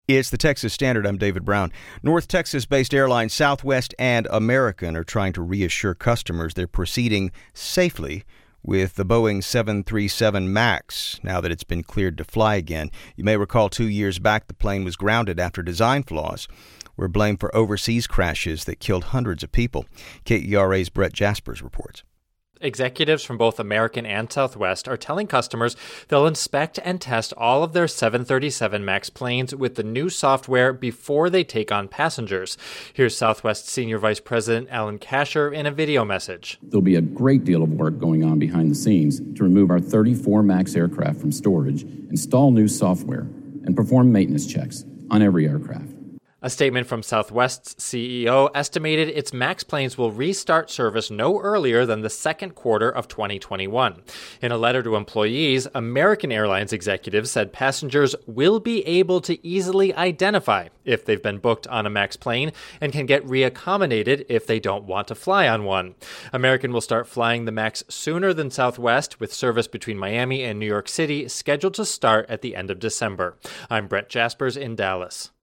It's the Texas Standard. I'm David Brown. North Texas-based airlines Southwest and American are trying to reassure customers they're proceeding safely with the Boeing 737 MAX now that it's been cleared to fly again. You may recall 2 years back the plane was grounded after design flaws were blamed for overseas crashes that killed hundreds of people. KERA's Brett Jaspers reports. Executives from both American and Southwest are telling customers they'll inspect and test all of their 737 MAX planes with the new software before they take on passengers. Here's Southwest Senior Vice President Alan Kasher in a video message. There'll be a great deal of work going on behind the scenes to remove our 34 MAX aircraft from storage, install new software, and perform maintenance checks on every aircraft. A statement from Southwest's CEO estimated its MAX planes will restart service no earlier than the second quarter of 2021. In a letter to employees, American Airlines executives said passengers will be able to easily identify if they've been booked on a MAX plane and can get reaccommodated if they don't want to fly on one. American will start flying the MAX sooner than Southwest, with service between Miami and New York City scheduled to start at the end of December. I'm Brett Jaspers in Dallas.